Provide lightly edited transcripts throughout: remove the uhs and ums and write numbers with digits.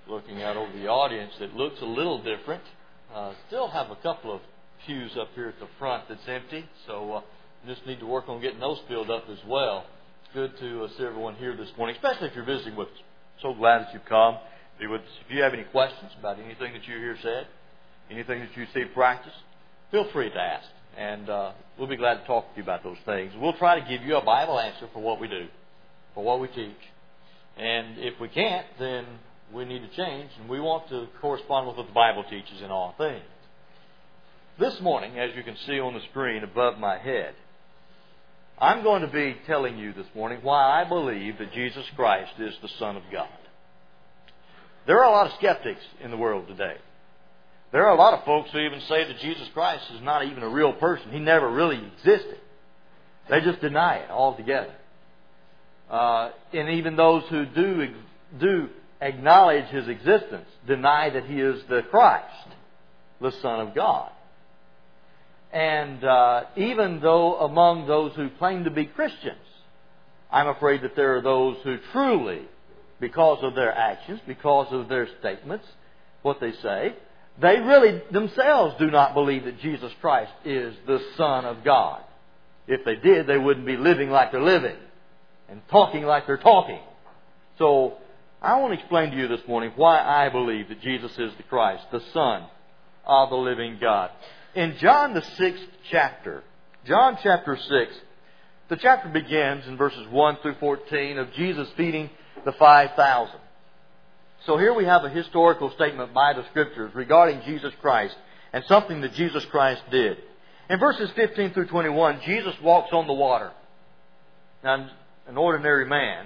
looking out over the audience, it looks a little different. Still have a couple of pews up here at the front that's empty, so just need to work on getting those filled up as well. It's good to see everyone here this morning, especially if you're visiting with us. So glad that you've come. Be with us. If you have any questions about anything that you hear said, anything that you see practiced, feel free to ask, and we'll be glad to talk to you about those things. We'll try to give you a Bible answer for what we do, for what we teach. And if we can't, then we need to change, and we want to correspond with what the Bible teaches in all things. This morning, as you can see on the screen above my head, I'm going to be telling you this morning why I believe that Jesus Christ is the Son of God. There are a lot of skeptics in the world today. There are a lot of folks who even say that Jesus Christ is not even a real person. He never really existed. They just deny it altogether. And even those who do acknowledge His existence deny that He is the Christ, the Son of God. And even though among those who claim to be Christians, I'm afraid that there are those who truly, because of their actions, because of their statements, what they say, they really themselves do not believe that Jesus Christ is the Son of God. If they did, they wouldn't be living like they're living and talking like they're talking. So I want to explain to you this morning why I believe that Jesus is the Christ, the Son of the living God. In John the 6th chapter, John chapter 6, the chapter begins in verses 1 through 14 of Jesus feeding the 5,000. So here we have a historical statement by the Scriptures regarding Jesus Christ and something that Jesus Christ did. In verses 15 through 21, Jesus walks on the water. Now, an ordinary man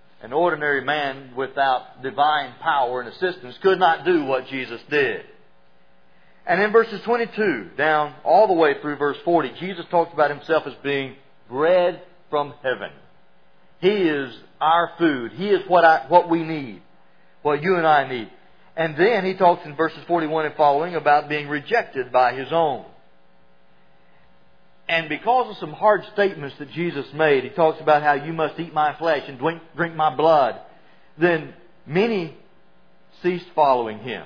without divine power and assistance could not do what Jesus did. And in verses 22 down all the way through verse 40, Jesus talks about Himself as being bread from heaven. He is our food. He is what we need, what you and I need. And then He talks in verses 41 and following about being rejected by His own. And because of some hard statements that Jesus made, He talks about how you must eat my flesh and drink my blood. Then many ceased following Him.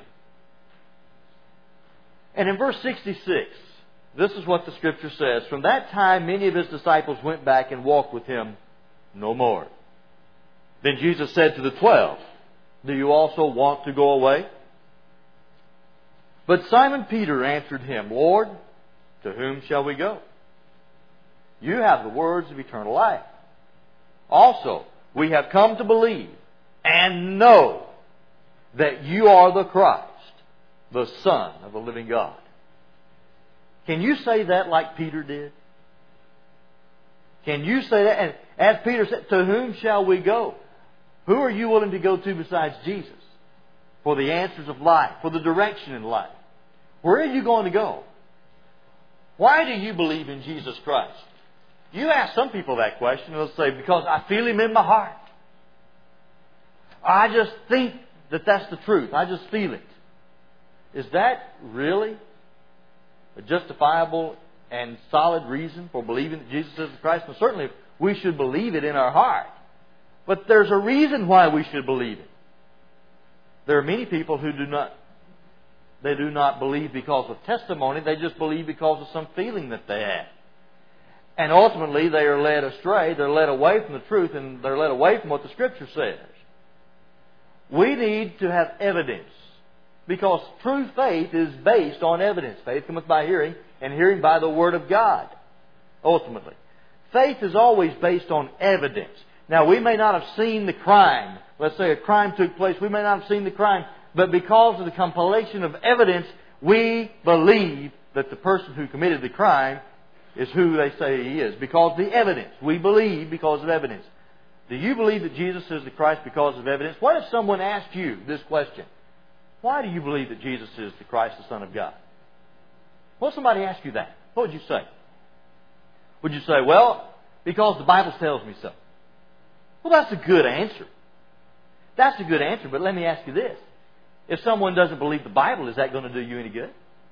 And in verse 66, this is what the Scripture says. From that time, many of His disciples went back and walked with Him no more. Then Jesus said to the 12, do you also want to go away? But Simon Peter answered Him, Lord, to whom shall we go? You have the words of eternal life. Also, we have come to believe and know that you are the Christ, the Son of the living God. Can you say that like Peter did? Can you say that? And as Peter said, to whom shall we go? Who are you willing to go to besides Jesus for the answers of life, for the direction in life? Where are you going to go? Why do you believe in Jesus Christ? You ask some people that question, and they'll say, because I feel Him in my heart. I just think that that's the truth. I just feel it. Is that really a justifiable and solid reason for believing that Jesus is the Christ? Well, certainly we should believe it in our heart. But there's a reason why we should believe it. There are many people who do not believe because of testimony. They just believe because of some feeling that they have. And ultimately they are led astray. They're led away from the truth, and they're led away from what the Scripture says. We need to have evidence. Because true faith is based on evidence. Faith cometh by hearing, and hearing by the Word of God. Ultimately. Faith is always based on evidence. Now, we may not have seen the crime. Let's say a crime took place. We may not have seen the crime. But because of the compilation of evidence, we believe that the person who committed the crime is who they say he is. Because of the evidence. We believe because of evidence. Do you believe that Jesus is the Christ because of evidence? What if someone asked you this question? Why do you believe that Jesus is the Christ, the Son of God? What if somebody asked you that? What would you say? Would you say, well, because the Bible tells me so? Well, that's a good answer. That's a good answer, but let me ask you this. If someone doesn't believe the Bible, is that going to do you any good?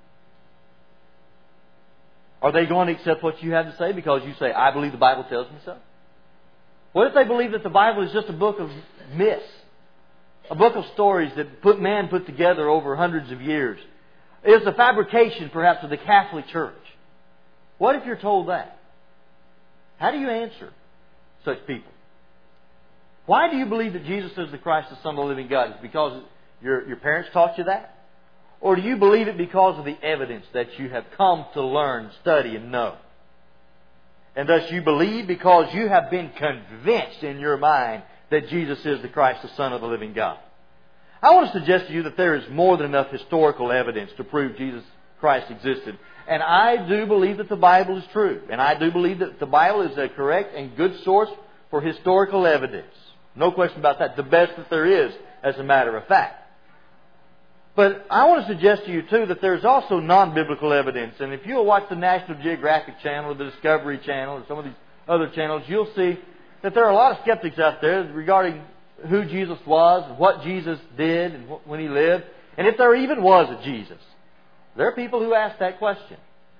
Are they going to accept what you have to say because you say, I believe the Bible tells me so? What if they believe that the Bible is just a book of myths, a book of stories that man put together over hundreds of years. It's a fabrication, perhaps, of the Catholic Church. What if you're told that? How do you answer such people? Why do you believe that Jesus is the Christ, the Son of the living God? Is it because your parents taught you that? Or do you believe it because of the evidence that you have come to learn, study, and know? And thus you believe because you have been convinced in your mind that Jesus is the Christ, the Son of the living God. I want to suggest to you that there is more than enough historical evidence to prove Jesus Christ existed. And I do believe that the Bible is true. And I do believe that the Bible is a correct and good source for historical evidence. No question about that. The best that there is, as a matter of fact. But I want to suggest to you, too, that there's also non-biblical evidence. And if you'll watch the National Geographic Channel or the Discovery Channel or some of these other channels, you'll see that there are a lot of skeptics out there regarding who Jesus was, what Jesus did and when He lived, and if there even was a Jesus. There are people who ask that question.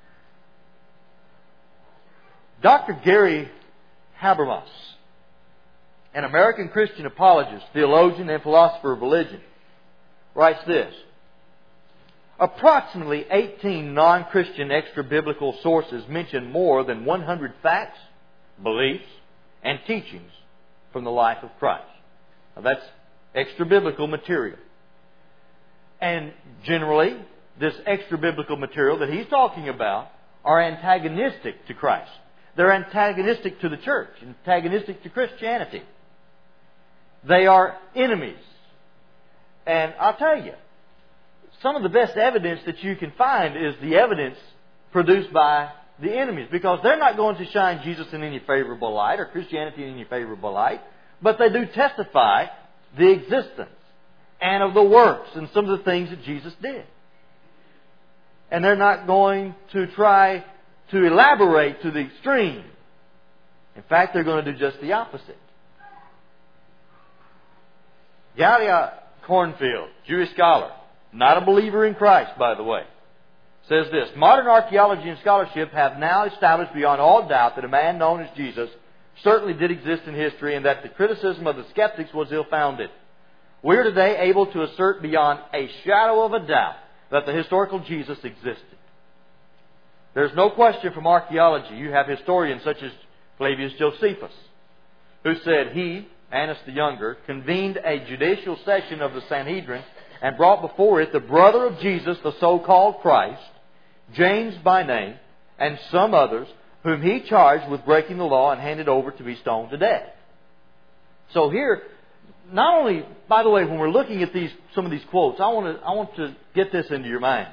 Dr. Gary Habermas, an American Christian apologist, theologian, and philosopher of religion, writes this: approximately 18 non-Christian extra-biblical sources mention more than 100 facts, beliefs, and teachings from the life of Christ. Now that's extra-biblical material. And generally, this extra-biblical material that he's talking about are antagonistic to Christ. They're antagonistic to the church, antagonistic to Christianity. They are enemies. And I'll tell you, some of the best evidence that you can find is the evidence produced by the enemies, because they're not going to shine Jesus in any favorable light or Christianity in any favorable light, but they do testify the existence and of the works and some of the things that Jesus did. And they're not going to try to elaborate to the extreme. In fact, they're going to do just the opposite. Galia Cornfield, Jewish scholar, not a believer in Christ, by the way, says this: modern archaeology and scholarship have now established beyond all doubt that a man known as Jesus certainly did exist in history, and that the criticism of the skeptics was ill-founded. We are today able to assert beyond a shadow of a doubt that the historical Jesus existed. There's no question from archaeology. You have historians such as Flavius Josephus, who said he, Annas the Younger, convened a judicial session of the Sanhedrin and brought before it the brother of Jesus, the so-called Christ, James by name, and some others, whom he charged with breaking the law and handed over to be stoned to death. So here, not only, by the way, when we're looking at some of these quotes, I want to get this into your mind.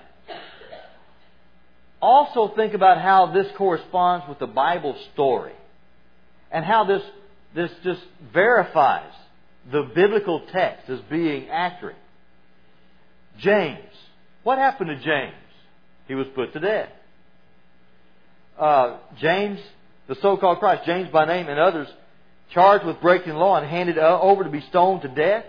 Also think about how this corresponds with the Bible story, and how this just verifies the biblical text as being accurate. James. What happened to James? He was put to death. James, the so-called Christ, James by name, and others, charged with breaking the law and handed over to be stoned to death.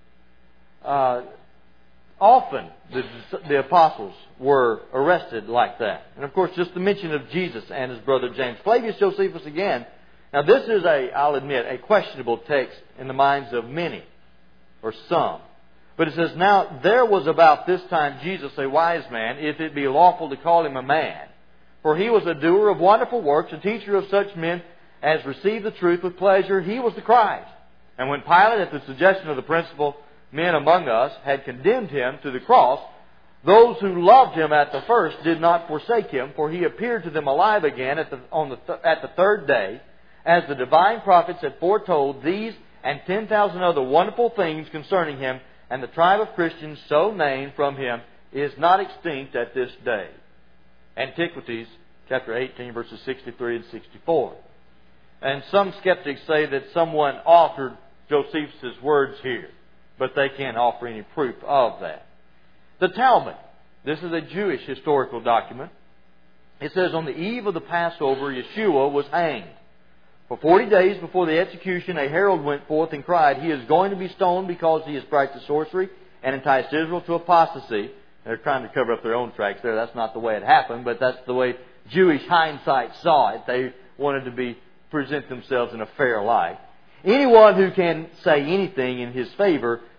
Often the apostles were arrested like that. And of course, just the mention of Jesus and his brother James. Flavius Josephus again. Now this is I'll admit, a questionable text in the minds of many, or some. But it says, now there was about this time Jesus a wise man, if it be lawful to call him a man. For he was a doer of wonderful works, a teacher of such men as received the truth with pleasure. He was the Christ. And when Pilate, at the suggestion of the principal men among us, had condemned him to the cross, those who loved him at the first did not forsake him, for he appeared to them alive again at the third day, as the divine prophets had foretold these and 10,000 other wonderful things concerning him, and the tribe of Christians so named from him is not extinct at this day. Antiquities, chapter 18, verses 63 and 64. And some skeptics say that someone authored Josephus' words here, but they can't offer any proof of that. The Talmud. This is a Jewish historical document. It says, on the eve of the Passover, Yeshua was hanged. For 40 days before the execution, a herald went forth and cried, he is going to be stoned because he has practiced sorcery and enticed Israel to apostasy. They're trying to cover up their own tracks there. That's not the way it happened, but that's the way Jewish hindsight saw it. They wanted to present themselves in a fair light. Anyone who can say anything in his favor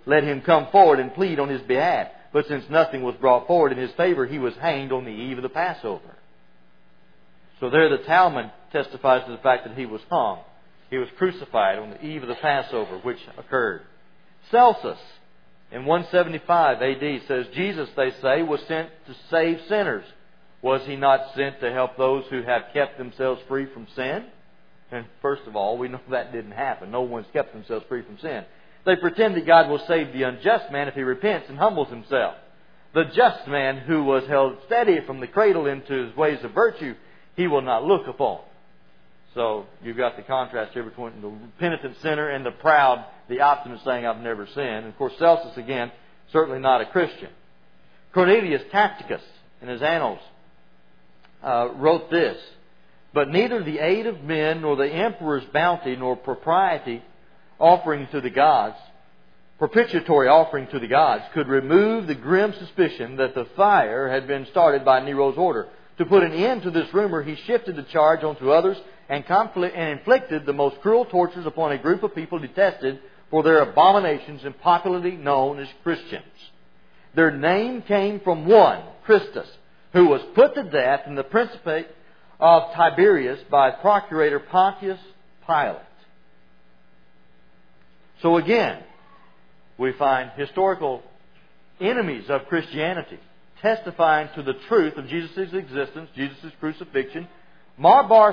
let him come forward and plead on his behalf. But since nothing was brought forward in his favor, he was hanged on the eve of the Passover. So there the Talmud testifies to the fact that he was hung. He was crucified on the eve of the Passover, which occurred. Celsus, in 175 A.D., says, Jesus, they say, was sent to save sinners. Was he not sent to help those who have kept themselves free from sin? And first of all, we know that didn't happen. No one's kept themselves free from sin. They pretend that God will save the unjust man if he repents and humbles himself. The just man who was held steady from the cradle into his ways of virtue, he will not look upon. So you've got the contrast here between the penitent sinner and the proud, the optimist saying, I've never sinned. And of course, Celsus, again, certainly not a Christian. Cornelius Tacitus, in his Annals, wrote this, but neither the aid of men, nor the emperor's bounty, nor propriety offering to the gods, propitiatory offering to the gods, could remove the grim suspicion that the fire had been started by Nero's order. To put an end to this rumor, he shifted the charge onto others and inflicted the most cruel tortures upon a group of people detested for their abominations and popularly known as Christians. Their name came from one, Christus, who was put to death in the principate of Tiberias by Procurator Pontius Pilate. So again, we find historical enemies of Christianity testifying to the truth of Jesus' existence, Jesus' crucifixion. Marbar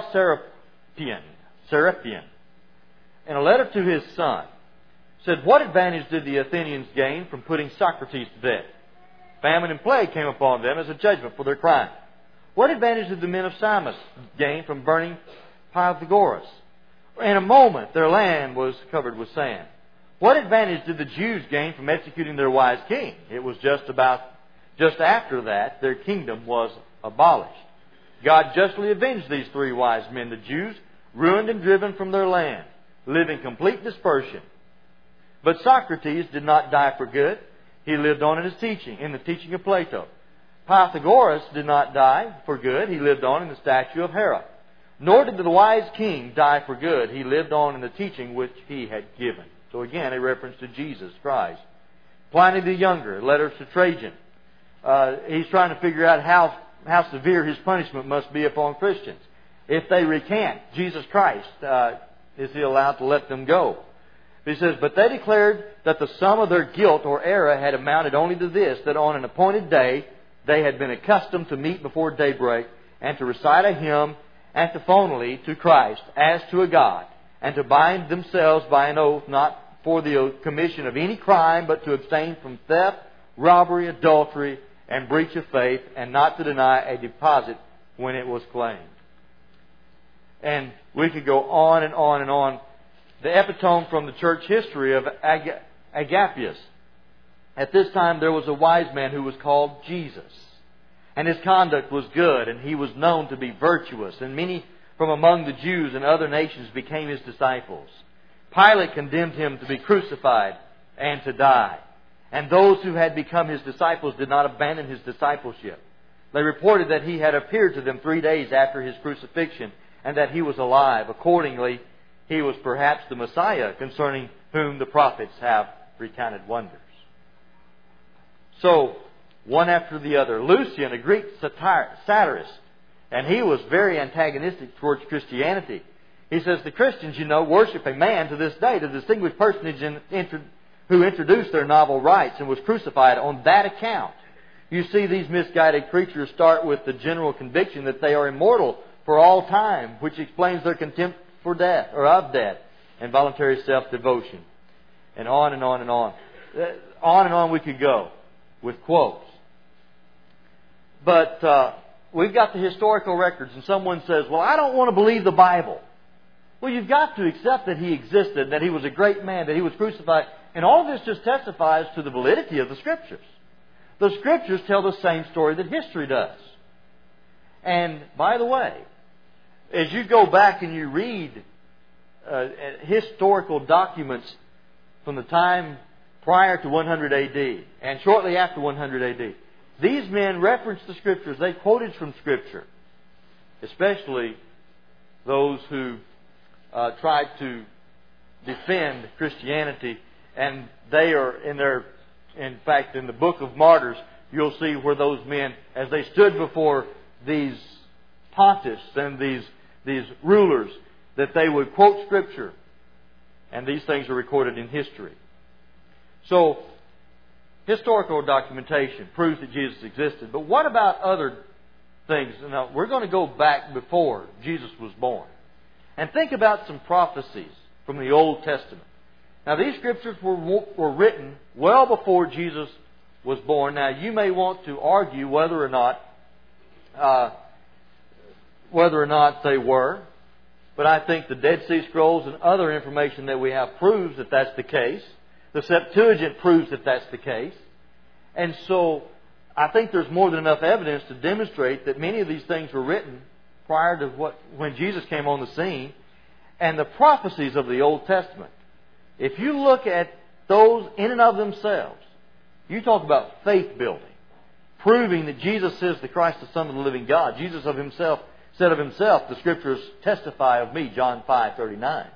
Serapion, in a letter to his son, said, what advantage did the Athenians gain from putting Socrates to death? Famine and plague came upon them as a judgment for their crime. What advantage did the men of Samos gain from burning Pythagoras? In a moment, their land was covered with sand. What advantage did the Jews gain from executing their wise king? It was just after that their kingdom was abolished. God justly avenged these three wise men, the Jews, ruined and driven from their land, live in complete dispersion. But Socrates did not die for good. He lived on in his teaching, in the teaching of Plato. Pythagoras did not die for good. He lived on in the statue of Hera. Nor did the wise king die for good. He lived on in the teaching which he had given. So again, a reference to Jesus Christ. Pliny the Younger, letters to Trajan. He's trying to figure out how severe his punishment must be upon Christians. If they recant Jesus Christ, is he allowed to let them go? He says, but they declared that the sum of their guilt or error had amounted only to this, that on an appointed day they had been accustomed to meet before daybreak and to recite a hymn antiphonally to Christ as to a God, and to bind themselves by an oath not for the commission of any crime, but to abstain from theft, robbery, adultery, and breach of faith, and not to deny a deposit when it was claimed. And we could go on and on and on. The epitome from the church history of Agapius. At this time there was a wise man who was called Jesus. And his conduct was good, and he was known to be virtuous. And many from among the Jews and other nations became his disciples. Pilate condemned him to be crucified and to die. And those who had become his disciples did not abandon his discipleship. They reported that he had appeared to them 3 days after his crucifixion, and that he was alive. Accordingly, he was perhaps the Messiah, concerning whom the prophets have recounted wonders. So, one after the other. Lucian, a Greek satirist, and he was very antagonistic towards Christianity. He says, the Christians, worship a man to this day, the distinguished personage who introduced their novel rites and was crucified on that account. You see, these misguided creatures start with the general conviction that they are immortal for all time, which explains their contempt for death, or of death, and voluntary self-devotion. And on and on and on. On and on we could go with quotes. But we've got the historical records, and someone says, well, I don't want to believe the Bible. Well, you've got to accept that he existed, that he was a great man, that he was crucified. And all this just testifies to the validity of the Scriptures. The Scriptures tell the same story that history does. And, by the way, as you go back and you read historical documents from the time prior to 100 A.D. and shortly after 100 A.D., these men referenced the Scriptures. They quoted from Scripture, especially those who tried to defend Christianity And they are in fact, in the book of Martyrs, you'll see where those men, as they stood before these pontiffs and these rulers, that they would quote Scripture. And these things are recorded in history. So, historical documentation proves that Jesus existed. But what about other things? Now, we're going to go back before Jesus was born. And think about some prophecies from the Old Testament. Now, these Scriptures were written well before Jesus was born. Now, you may want to argue whether or not they were. But I think the Dead Sea Scrolls and other information that we have proves that that's the case. The Septuagint proves that that's the case. And so I think there's more than enough evidence to demonstrate that many of these things were written prior to when Jesus came on the scene. And the prophecies of the Old Testament, if you look at those in and of themselves, you talk about faith building, proving that Jesus is the Christ, the Son of the living God. Jesus of Himself said of Himself, the Scriptures testify of me, John 5:39.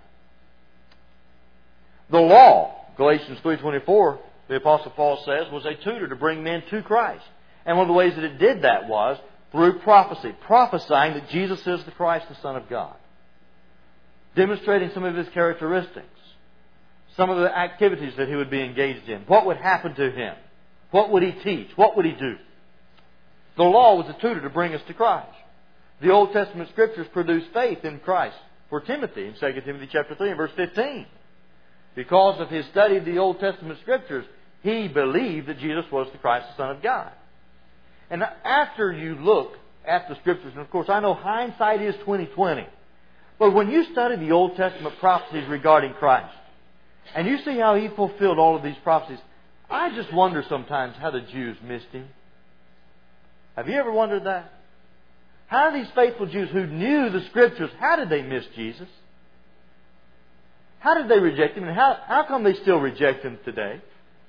The law, Galatians 3:24, the Apostle Paul says, was a tutor to bring men to Christ. And one of the ways that it did that was through prophecy, prophesying that Jesus is the Christ, the Son of God. Demonstrating some of His characteristics, some of the activities that He would be engaged in. What would happen to Him? What would He teach? What would He do? The law was a tutor to bring us to Christ. The Old Testament Scriptures produce faith in Christ for Timothy in 2 Timothy chapter 3 and verse 15. Because of his study of the Old Testament Scriptures, he believed that Jesus was the Christ, the Son of God. And after you look at the Scriptures, and of course I know hindsight is 20/20, but when you study the Old Testament prophecies regarding Christ, and you see how He fulfilled all of these prophecies, I just wonder sometimes how the Jews missed Him. Have you ever wondered that? How did these faithful Jews who knew the Scriptures, how did they miss Jesus? How did they reject Him? And how come they still reject Him today?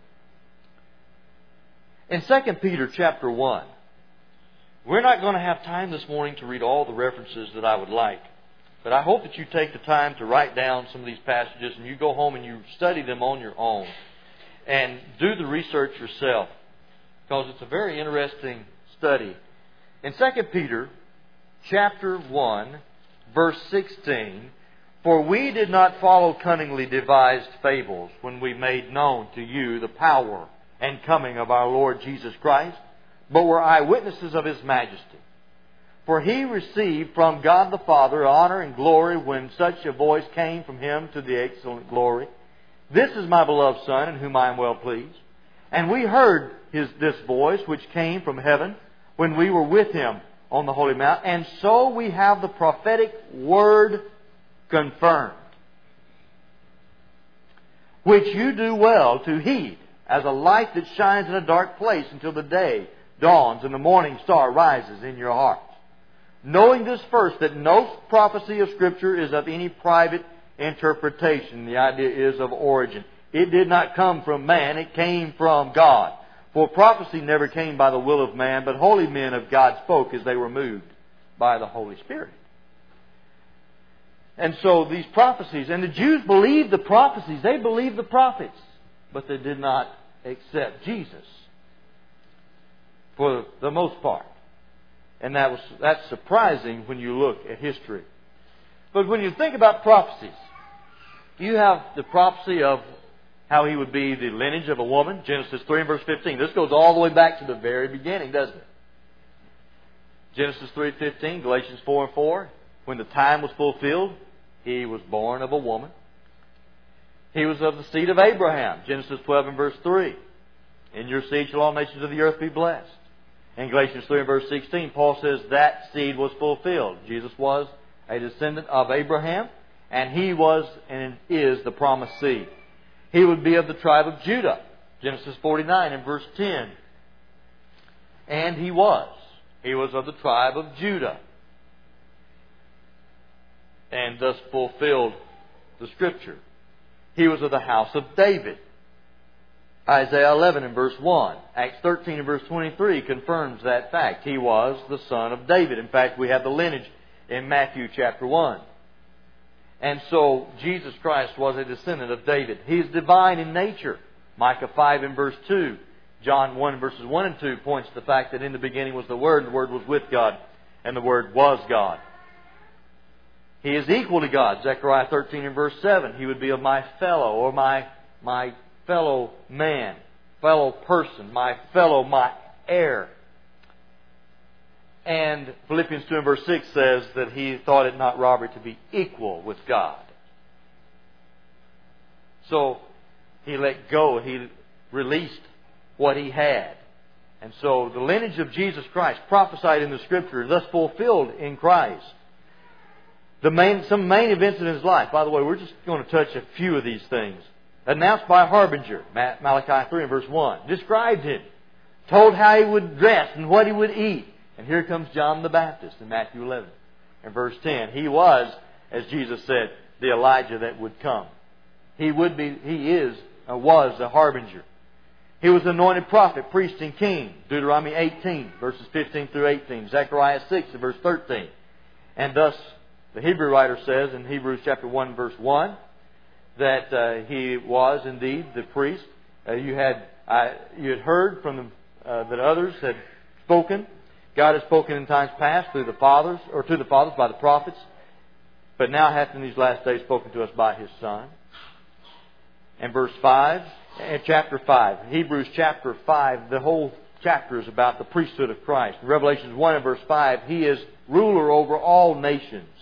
In 2 Peter chapter 1, we're not going to have time this morning to read all the references that I would like. But I hope that you take the time to write down some of these passages and you go home and you study them on your own. And do the research yourself. Because it's a very interesting study. In 2 Peter chapter 1, verse 16, "For we did not follow cunningly devised fables when we made known to you the power and coming of our Lord Jesus Christ, but were eyewitnesses of His majesty. For He received from God the Father honor and glory when such a voice came from Him to the excellent glory. This is my beloved Son, in whom I am well pleased. And we heard this voice which came from heaven when we were with Him on the holy mount. And so we have the prophetic word confirmed, which you do well to heed, as a light that shines in a dark place until the day dawns and the morning star rises in your hearts. Knowing this first, that no prophecy of Scripture is of any private interpretation." The idea is of origin. It did not come from man, it came from God. For prophecy never came by the will of man, but holy men of God spoke as they were moved by the Holy Spirit. And so these prophecies, and the Jews believed the prophecies, they believed the prophets, but they did not accept Jesus for the most part. And that's surprising when you look at history. But when you think about prophecies, you have the prophecy of how He would be the lineage of a woman, Genesis 3 and verse 15. This goes all the way back to the very beginning, doesn't it? Genesis 3:15, Galatians 4 and 4. When the time was fulfilled, He was born of a woman. He was of the seed of Abraham, Genesis 12 and verse 3. In your seed shall all nations of the earth be blessed. In Galatians 3 and verse 16, Paul says that seed was fulfilled. Jesus was a descendant of Abraham, and He was and is the promised seed. He would be of the tribe of Judah, Genesis 49 and verse 10. And He was. He was of the tribe of Judah, and thus fulfilled the Scripture. He was of the house of David. Isaiah 11 and verse 1. Acts 13 and verse 23 confirms that fact. He was the son of David. In fact, we have the lineage in Matthew chapter 1. And so Jesus Christ was a descendant of David. He is divine in nature. Micah 5 and verse 2. John 1 verses 1 and 2 points to the fact that in the beginning was the Word, and the Word was with God, and the Word was God. He is equal to God. Zechariah 13 and verse 7. He would be of my fellow, or my fellow man, fellow person, my heir. And Philippians 2 and verse 6 says that he thought it not robbery to be equal with God. So he let go. He released what he had. And so the lineage of Jesus Christ, prophesied in the Scripture, thus fulfilled in Christ. Some main events in his life. By the way, we're just going to touch a few of these things. Announced by a harbinger, Malachi 3 and verse 1. Described him. Told how he would dress and what he would eat. And here comes John the Baptist in Matthew 11 and verse 10. He was, as Jesus said, the Elijah that would come. Was a harbinger. He was anointed prophet, priest, and king. Deuteronomy 18, verses 15 through 18. Zechariah 6 and verse 13. And thus, the Hebrew writer says in Hebrews chapter 1 verse 1 that he was indeed the priest. You had heard from that others had spoken. God has spoken in times past through the fathers, or to the fathers by the prophets, but now hath in these last days spoken to us by His Son. And verse 5, chapter 5, Hebrews chapter 5, the whole chapter is about the priesthood of Christ. In Revelation 1 and verse 5, He is ruler over all nations.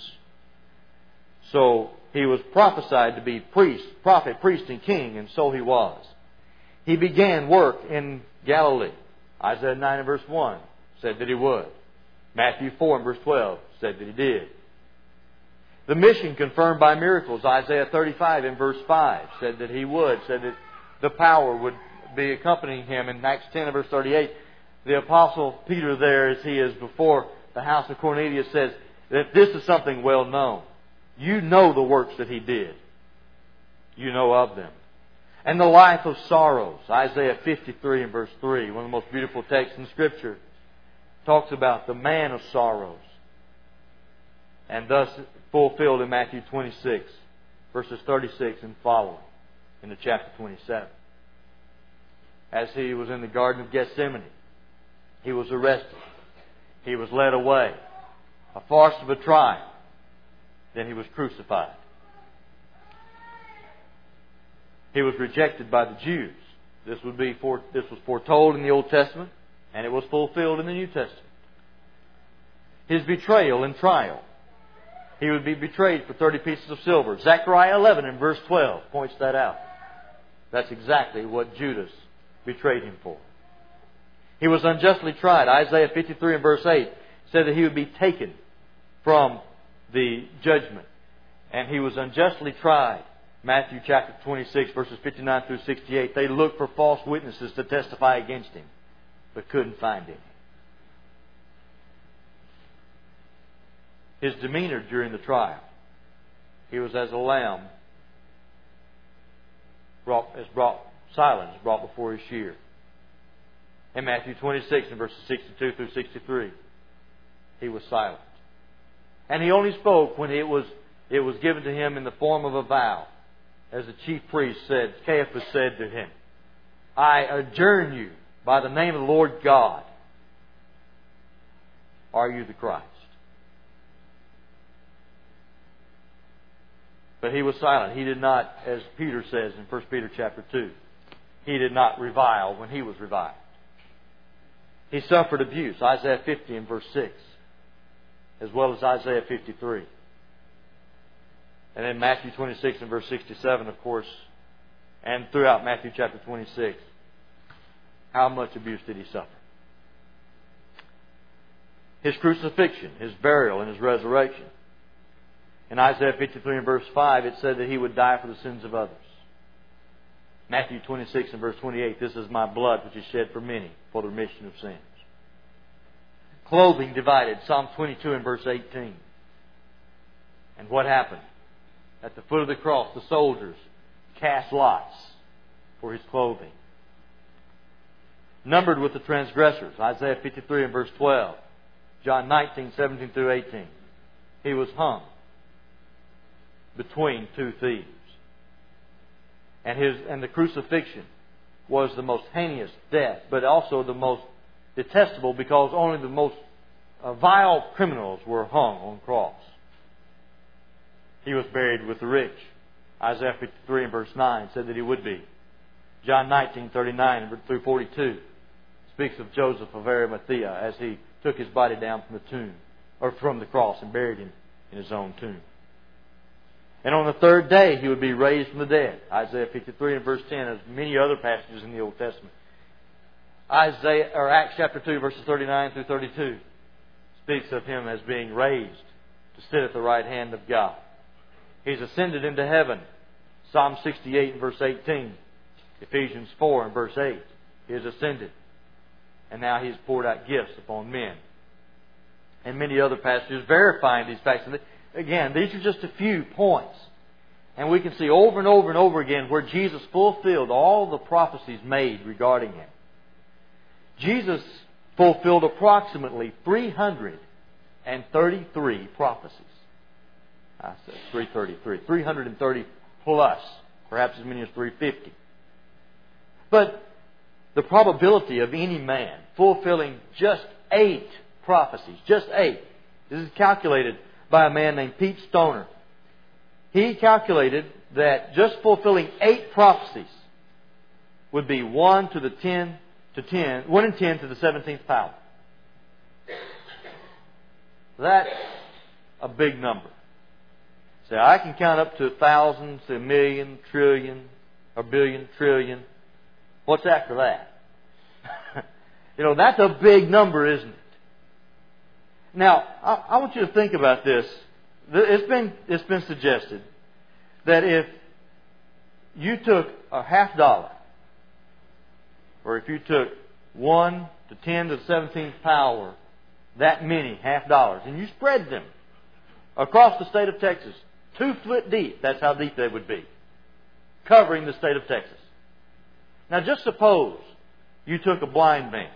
So He was prophesied to be prophet, priest, and king, and so He was. He began work in Galilee. Isaiah 9 and verse 1 said that He would. Matthew 4 and verse 12 said that He did. The mission confirmed by miracles. Isaiah 35 and verse 5 said that He would. Said that the power would be accompanying Him. In Acts 10 and verse 38, the Apostle Peter there, as he is before the house of Cornelius, says that this is something well known. You know the works that He did. You know of them. And the life of sorrows. Isaiah 53 and verse 3, one of the most beautiful texts in Scripture, talks about the man of sorrows. And thus fulfilled in Matthew 26, verses 36 and following, into chapter 27. As He was in the Garden of Gethsemane, He was arrested. He was led away. A farce of a trial. Then He was crucified. He was rejected by the Jews. This was foretold in the Old Testament, and it was fulfilled in the New Testament. His betrayal and trial. He would be betrayed for 30 pieces of silver. Zechariah 11 and verse 12 points that out. That's exactly what Judas betrayed Him for. He was unjustly tried. Isaiah 53 and verse 8 said that He would be taken from the judgment. And He was unjustly tried. Matthew chapter 26 verses 59 through 68. They looked for false witnesses to testify against Him, but couldn't find any. His demeanor during the trial. He was as a lamb brought before his shear. In Matthew 26 and verses 62 through 63, He was silent. And He only spoke when it was given to Him in the form of a vow. As the chief priest said, Caiaphas said to Him, I adjourn you by the name of the Lord God. Are you the Christ? But He was silent. He did not, as Peter says in 1 Peter chapter 2, He did not revile when He was reviled. He suffered abuse, Isaiah 50 and verse 6, as well as Isaiah 53. And in Matthew 26 and verse 67, of course, and throughout Matthew chapter 26, how much abuse did He suffer? His crucifixion, His burial, and His resurrection. In Isaiah 53 and verse 5, it said that He would die for the sins of others. Matthew 26 and verse 28, this is my blood which is shed for many for the remission of sins. Clothing divided, Psalm 22 and verse 18. And what happened? At the foot of the cross, the soldiers cast lots for His clothing. Numbered with the transgressors, Isaiah 53 and verse 12. John 19, 17 through 18. He was hung. between two thieves. And the crucifixion was the most heinous death, but also the most detestable, because only the most vile criminals were hung on the cross. He was buried with the rich. Isaiah 53 and verse 9 said that he would be. John 19:39 through 42 speaks of Joseph of Arimathea as he took his body down from the tomb, or from the cross, and buried him in his own tomb. And on the third day he would be raised from the dead. Isaiah 53 and verse 10, as many other passages in the Old Testament. Acts chapter 2 verses 39 through 32 speaks of him as being raised to sit at the right hand of God. He's ascended into heaven. Psalm 68 and verse 18. Ephesians 4 and verse 8. He has ascended. And now He's poured out gifts upon men. And many other passages verifying these facts. And again, these are just a few points. And we can see over and over and over again where Jesus fulfilled all the prophecies made regarding Him. Jesus fulfilled approximately 333 prophecies. I said 333. 330 plus. Perhaps as many as 350. But the probability of any man fulfilling just 8 prophecies, just 8. This is calculated by a man named Pete Stoner. He calculated that just fulfilling 8 prophecies would be 1 in 10 to the 17th power. That's a big number. So I can count up to 1,000, to 1,000,000, trillion, or billion, trillion. What's after that? That's a big number, isn't it? Now, I want you to think about this. It's been suggested that if you took a $50, or if you took 1 to 10 to the 17th power, that many $50, and you spread them across the state of Texas, 2 foot deep, that's how deep they would be, covering the state of Texas. Now just suppose you took a blind man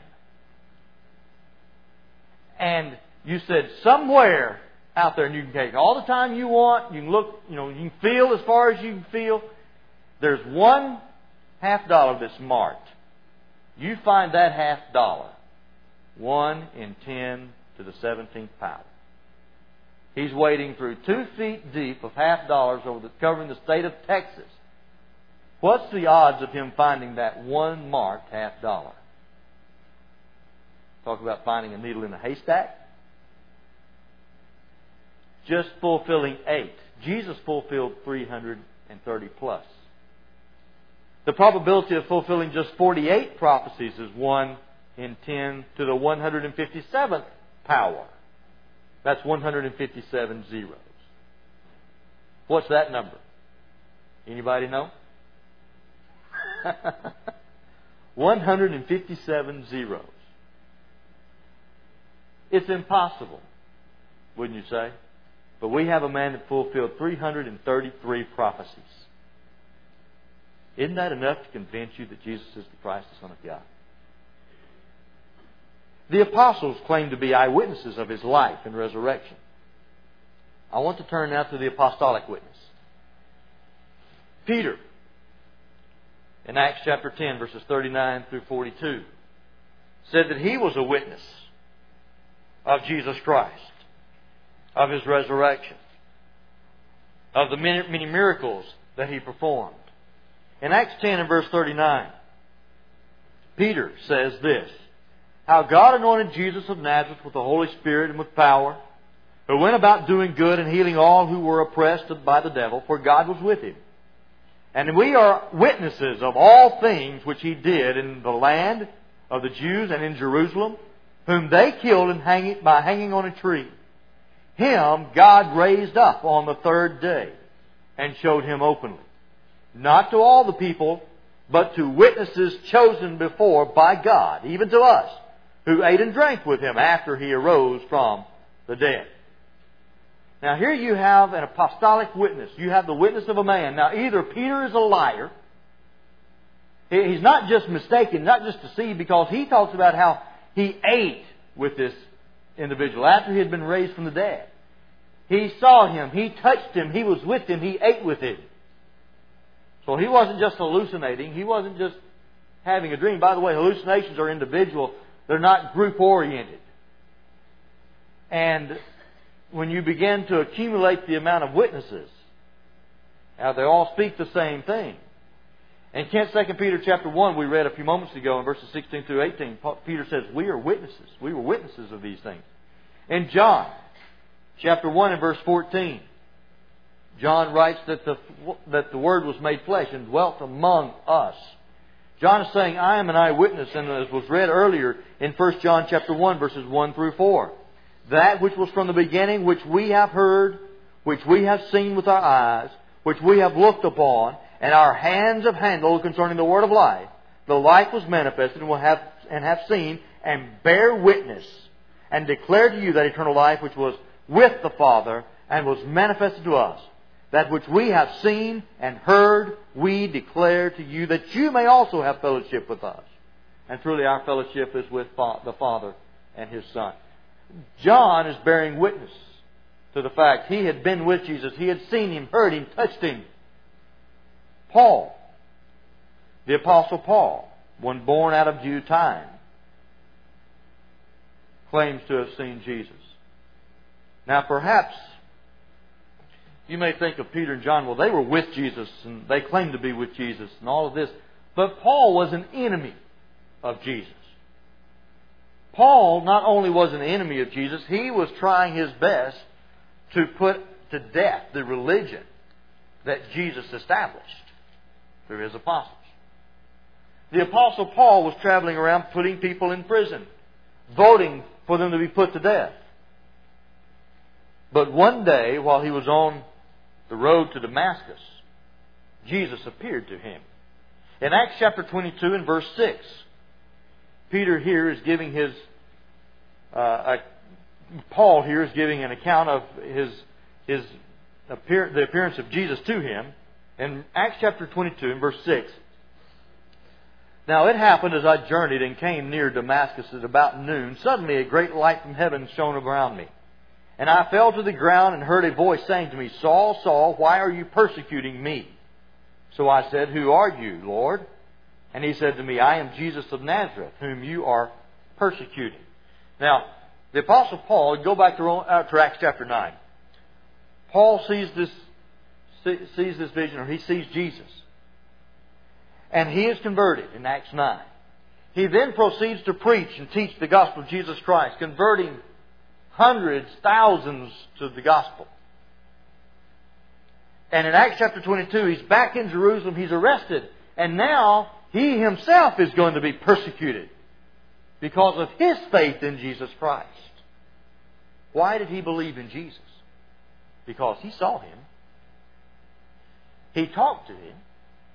and you said somewhere out there, and you can take all the time you want, you can look, you can feel as far as you can feel, there's one $50 that's marked. You find that $50, 1 in 10 to the 17th power. He's wading through 2 feet deep of $50 covering the state of Texas. What's the odds of him finding that one marked $50? Talk about finding a needle in a haystack. Just fulfilling 8. Jesus fulfilled 330 plus. The probability of fulfilling just 48 prophecies is 1 in 10 to the 157th power. That's 157 zeros. What's that number? Anybody know? 157 zeros. It's impossible, wouldn't you say? But we have a man that fulfilled 333 prophecies. Isn't that enough to convince you that Jesus is the Christ, the Son of God? The apostles claimed to be eyewitnesses of His life and resurrection. I want to turn now to the apostolic witness. Peter, in Acts chapter 10, verses 39 through 42, said that he was a witness of Jesus Christ, of His resurrection, of the many miracles that He performed. In Acts 10 and verse 39, Peter says this: how God anointed Jesus of Nazareth with the Holy Spirit and with power, who went about doing good and healing all who were oppressed by the devil, for God was with Him. And we are witnesses of all things which He did in the land of the Jews and in Jerusalem, whom they killed by hanging on a tree. Him God raised up on the third day and showed Him openly, not to all the people, but to witnesses chosen before by God, even to us, who ate and drank with Him after He arose from the dead. Now here you have an apostolic witness. You have the witness of a man. Now either Peter is a liar. He's not just mistaken, not just deceived, because he talks about how he ate with this individual after he had been raised from the dead. He saw Him. He touched Him. He was with Him. He ate with Him. So He wasn't just hallucinating. He wasn't just having a dream. By the way, hallucinations are individual. They're not group-oriented. And when you begin to accumulate the amount of witnesses, now they all speak the same thing. In 2 Peter chapter 1, we read a few moments ago in verses 16 through 18, Peter says, we are witnesses. We were witnesses of these things. In John chapter 1 and verse 14, John writes that the Word was made flesh and dwelt among us. John is saying, I am an eyewitness, and as was read earlier in 1 John chapter 1, verses 1 through 4. That which was from the beginning, which we have heard, which we have seen with our eyes, which we have looked upon, and our hands have handled concerning the word of life. The life was manifested and have seen and bear witness and declare to you that eternal life which was with the Father and was manifested to us. That which we have seen and heard, we declare to you, that you may also have fellowship with us. And truly our fellowship is with the Father and His Son. John is bearing witness to the fact he had been with Jesus. He had seen Him, heard Him, touched Him. Paul, the Apostle Paul, one born out of due time, claims to have seen Jesus. Now perhaps you may think of Peter and John, well, they were with Jesus and they claimed to be with Jesus and all of this. But Paul was an enemy of Jesus. Paul not only was an enemy of Jesus, he was trying his best to put to death the religion that Jesus established through His apostles. The Apostle Paul was traveling around putting people in prison, voting for them to be put to death. But one day, while he was on the road to Damascus, Jesus appeared to him. In Acts chapter 22 and verse 6, Peter here is giving Paul here is giving an account of the appearance of Jesus to him. In Acts chapter 22 and verse 6, Now it happened as I journeyed and came near Damascus at about noon, suddenly a great light from heaven shone around me. And I fell to the ground and heard a voice saying to me, Saul, Saul, why are you persecuting me? So I said, Who are you, Lord? And He said to me, I am Jesus of Nazareth, whom you are persecuting. Now, the Apostle Paul, go back to Acts chapter 9. Paul sees this vision, or he sees Jesus. And he is converted in Acts 9. He then proceeds to preach and teach the gospel of Jesus Christ, converting hundreds, thousands to the gospel. And in Acts chapter 22, he's back in Jerusalem, he's arrested, and now he himself is going to be persecuted because of his faith in Jesus Christ. Why did he believe in Jesus? Because he saw Him. He talked to Him.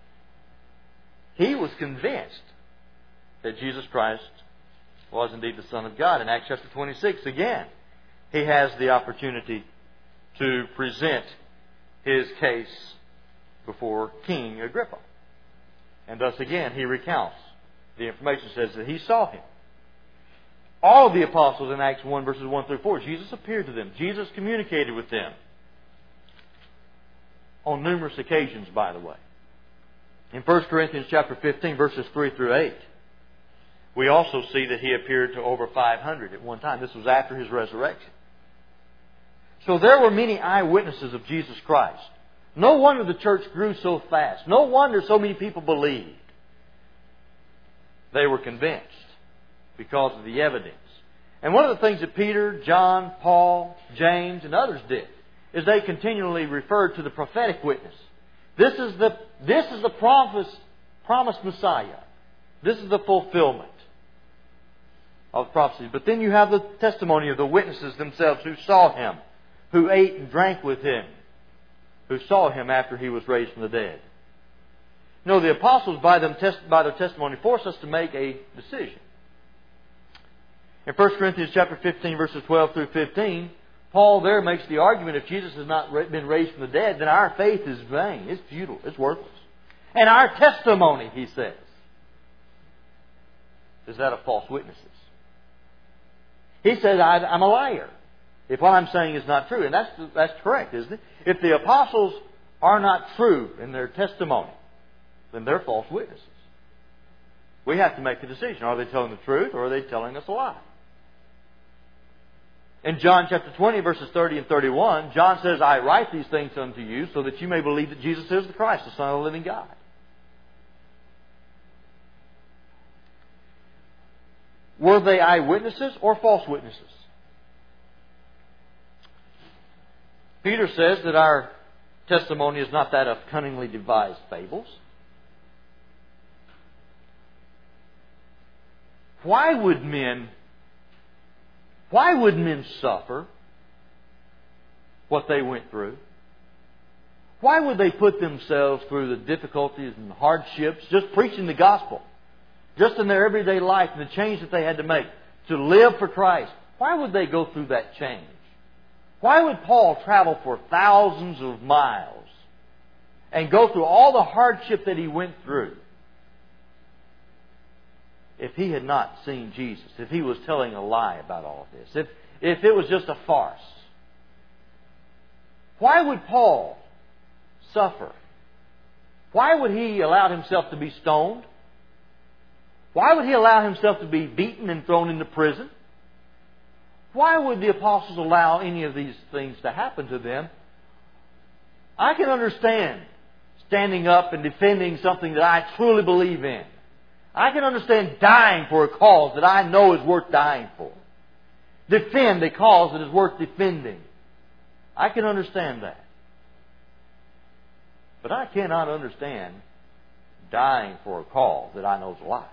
He was convinced that Jesus Christ was indeed the Son of God. In Acts chapter 26, again, he has the opportunity to present his case before King Agrippa. And thus again, he recounts. The information says that he saw Him. All of the apostles in Acts 1 verses 1 through 4, Jesus appeared to them. Jesus communicated with them. On numerous occasions, by the way. In 1 Corinthians chapter 15, verses 3 through 8, we also see that He appeared to over 500 at one time. This was after His resurrection. So there were many eyewitnesses of Jesus Christ. No wonder the church grew so fast. No wonder so many people believed. They were convinced because of the evidence. And one of the things that Peter, John, Paul, James, and others did is they continually referred to the prophetic witness. This is the promised Messiah. This is the fulfillment of prophecy. But then you have the testimony of the witnesses themselves who saw Him, who ate and drank with Him, who saw Him after He was raised from the dead. You know, the apostles, by their testimony, force us to make a decision. In 1 Corinthians chapter 15, verses 12 through 15, Paul there makes the argument, if Jesus has not been raised from the dead, then our faith is vain. It's futile. It's worthless. And our testimony, he says, is that of false witnesses. He says, I'm a liar. If what I'm saying is not true, and that's correct, isn't it? If the apostles are not true in their testimony, then they're false witnesses. We have to make a decision. Are they telling the truth or are they telling us a lie? In John chapter 20, verses 30 and 31, John says, I write these things unto you so that you may believe that Jesus is the Christ, the Son of the living God. Were they eyewitnesses or false witnesses? Peter says that our testimony is not that of cunningly devised fables. Why would men suffer what they went through? Why would they put themselves through the difficulties and hardships just preaching the gospel? Just in their everyday life and the change that they had to make to live for Christ. Why would they go through that change? Why would Paul travel for thousands of miles and go through all the hardship that he went through if he had not seen Jesus, if he was telling a lie about all of this, if it was just a farce? Why would Paul suffer? Why would he allow himself to be stoned? Why would he allow himself to be beaten and thrown into prison? Why would the apostles allow any of these things to happen to them? I can understand standing up and defending something that I truly believe in. I can understand dying for a cause that I know is worth dying for. Defend a cause that is worth defending. I can understand that. But I cannot understand dying for a cause that I know is a lie.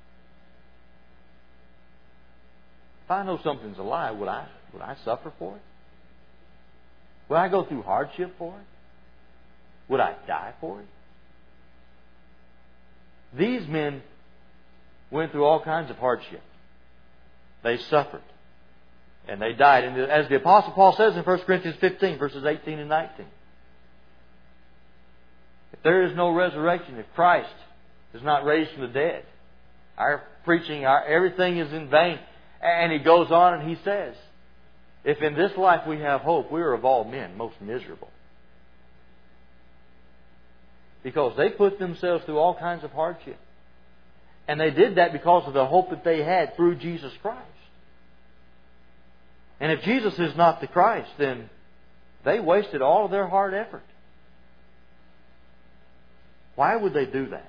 If I know something's a lie, would I suffer for it? Would I go through hardship for it? Would I die for it? These men went through all kinds of hardship. They suffered. And they died. And as the Apostle Paul says in 1 Corinthians 15, verses 18 and 19, if there is no resurrection, if Christ is not raised from the dead, our preaching, everything is in vain. And he goes on and he says, if in this life we have hope, we are of all men most miserable. Because they put themselves through all kinds of hardship. And they did that because of the hope that they had through Jesus Christ. And if Jesus is not the Christ, then they wasted all of their hard effort. Why would they do that?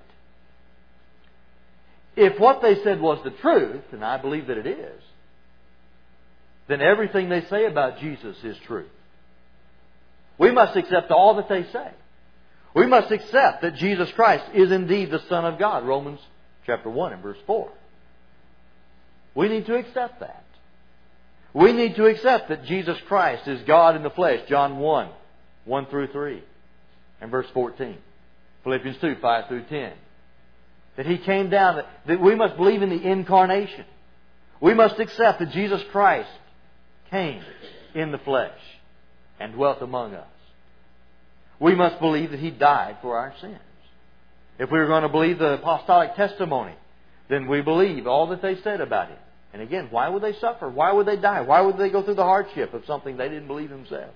If what they said was the truth, and I believe that it is, then everything they say about Jesus is true. We must accept all that they say. We must accept that Jesus Christ is indeed the Son of God. Romans chapter 1 and verse 4. We need to accept that. We need to accept that Jesus Christ is God in the flesh. John 1, 1 through 3, and verse 14. Philippians 2, 5 through 10. That He came down, that we must believe in the incarnation. We must accept that Jesus Christ came in the flesh and dwelt among us. We must believe that He died for our sins. If we are going to believe the apostolic testimony, then we believe all that they said about Him. And again, why would they suffer? Why would they die? Why would they go through the hardship of something they didn't believe themselves?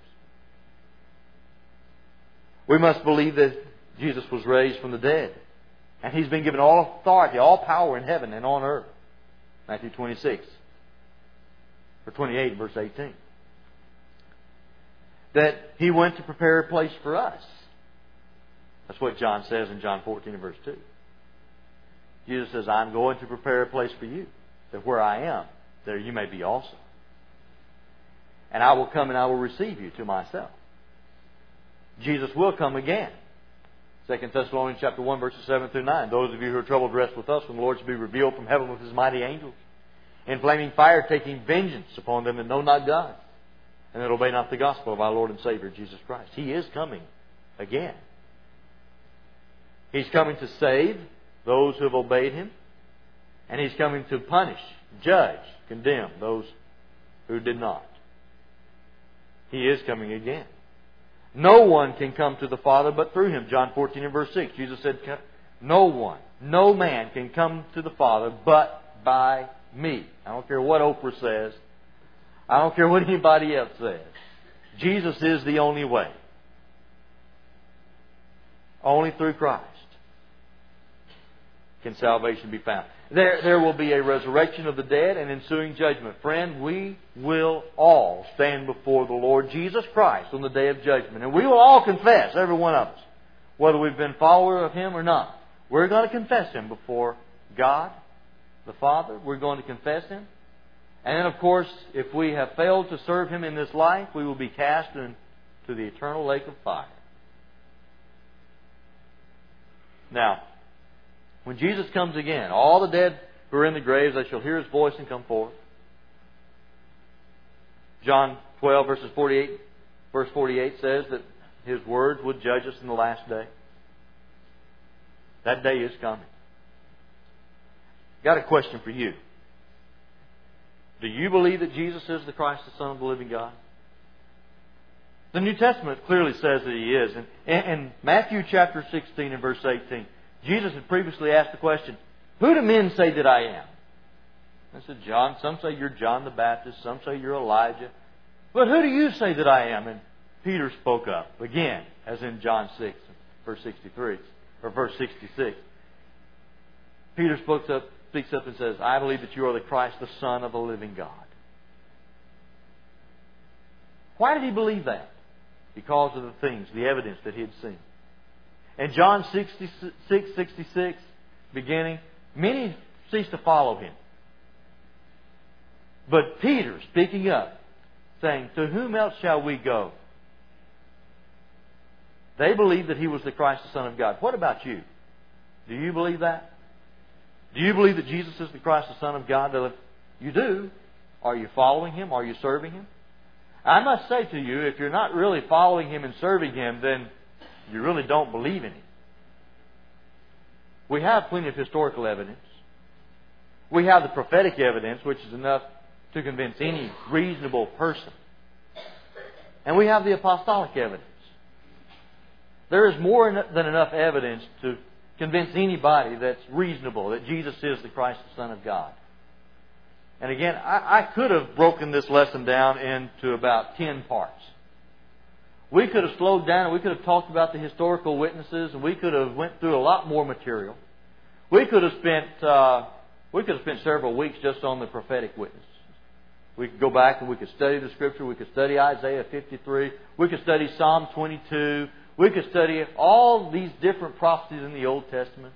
We must believe that Jesus was raised from the dead. And He's been given all authority, all power in heaven and on earth. Matthew 26, or 28, verse 18. That He went to prepare a place for us. That's what John says in John 14 and verse 2. Jesus says, I'm going to prepare a place for you, that where I am, there you may be also. And I will come and I will receive you to myself. Jesus will come again. 2 Thessalonians chapter 1, verses 7 through 9. Those of you who are troubled, rest with us when the Lord shall be revealed from heaven with His mighty angels, in flaming fire, taking vengeance upon them that know not God, and that obey not the gospel of our Lord and Savior, Jesus Christ. He is coming again. He's coming to save those who have obeyed Him, and He's coming to punish, judge, condemn those who did not. He is coming again. No one can come to the Father but through Him. John 14 and verse 6. Jesus said, no one, no man can come to the Father but by Me. I don't care what Oprah says. I don't care what anybody else says. Jesus is the only way. Only through Christ can salvation be found. There will be a resurrection of the dead and ensuing judgment. Friend, we will all stand before the Lord Jesus Christ on the day of judgment. And we will all confess, every one of us, whether we've been followers of Him or not. We're going to confess Him before God, the Father. We're going to confess Him. And then, of course, if we have failed to serve Him in this life, we will be cast into the eternal lake of fire. Now, when Jesus comes again, all the dead who are in the graves, they shall hear His voice and come forth. John 12, verse 48 says that His words would judge us in the last day. That day is coming. Got a question for you. Do you believe that Jesus is the Christ, the Son of the living God? The New Testament clearly says that He is. In Matthew chapter 16 and verse 18, Jesus had previously asked the question, who do men say that I am? I said, John. Some say you're John the Baptist. Some say you're Elijah. But who do you say that I am? And Peter spoke up again, as in John 6, verse 63, or verse 66. Peter speaks up and says, I believe that you are the Christ, the Son of the living God. Why did he believe that? Because of the things, the evidence that he had seen. In John 66, beginning, many ceased to follow him. But Peter, speaking up, saying, to whom else shall we go? They believed that he was the Christ, the Son of God. What about you? Do you believe that? Do you believe that Jesus is the Christ, the Son of God? If you do, are you following Him? Are you serving Him? I must say to you, if you're not really following Him and serving Him, then you really don't believe in Him. We have plenty of historical evidence. We have the prophetic evidence, which is enough to convince any reasonable person. And we have the apostolic evidence. There is more than enough evidence to convince anybody that's reasonable that Jesus is the Christ, the Son of God. And again, I could have broken this lesson down into about 10 parts. We could have slowed down and we could have talked about the historical witnesses and we could have went through a lot more material. We could have spent several weeks just on the prophetic witnesses. We could go back and we could study the Scripture. We could study Isaiah 53. We could study Psalm 22. We could study all these different prophecies in the Old Testament.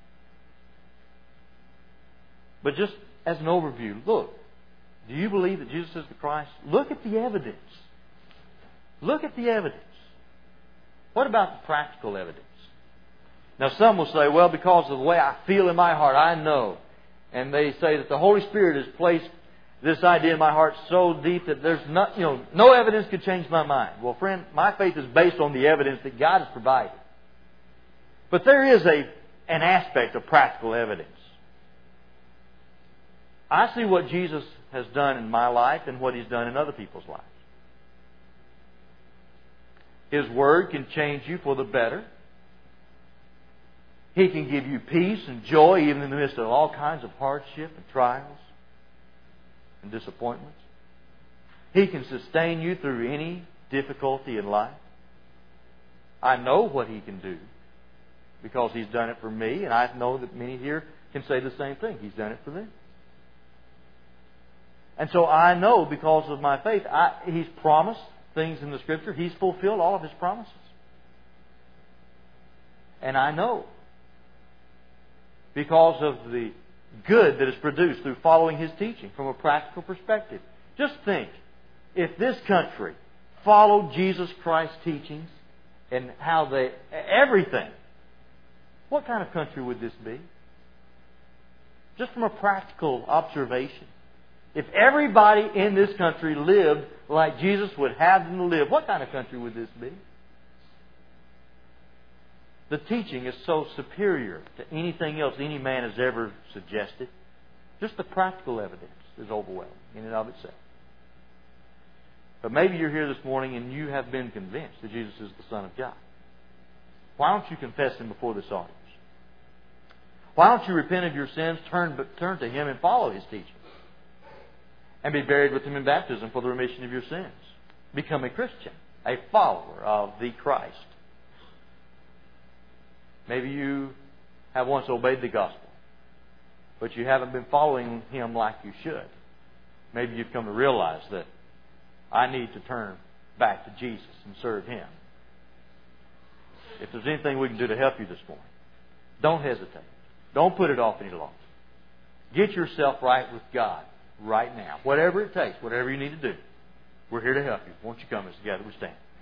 But just as an overview, look. Do you believe that Jesus is the Christ? Look at the evidence. Look at the evidence. What about the practical evidence? Now some will say, well, because of the way I feel in my heart, I know. And they say that the Holy Spirit has placed this idea in my heart so deep that there's no evidence could change my mind. Well, friend, my faith is based on the evidence that God has provided. But there is an aspect of practical evidence. I see what Jesus has done in my life and what He's done in other people's lives. His Word can change you for the better. He can give you peace and joy even in the midst of all kinds of hardship and trials and disappointments. He can sustain you through any difficulty in life. I know what He can do because He's done it for me, and I know that many here can say the same thing. He's done it for them. And so I know because of my faith, He's promised things in the Scripture. He's fulfilled all of His promises. And I know because of the good that is produced through following His teaching from a practical perspective. Just think, if this country followed Jesus Christ's teachings and how everything, what kind of country would this be? Just from a practical observation. If everybody in this country lived like Jesus would have them to live, what kind of country would this be? The teaching is so superior to anything else any man has ever suggested. Just the practical evidence is overwhelming in and of itself. But maybe you're here this morning and you have been convinced that Jesus is the Son of God. Why don't you confess Him before this audience? Why don't you repent of your sins, turn to Him and follow His teaching? and be buried with Him in baptism for the remission of your sins. Become a Christian, a follower of the Christ. Maybe you have once obeyed the gospel, but you haven't been following Him like you should. Maybe you've come to realize that I need to turn back to Jesus and serve Him. If there's anything we can do to help you this morning, don't hesitate. Don't put it off any longer. Get yourself right with God right now. Whatever it takes, whatever you need to do, we're here to help you. Won't you come as together we stand?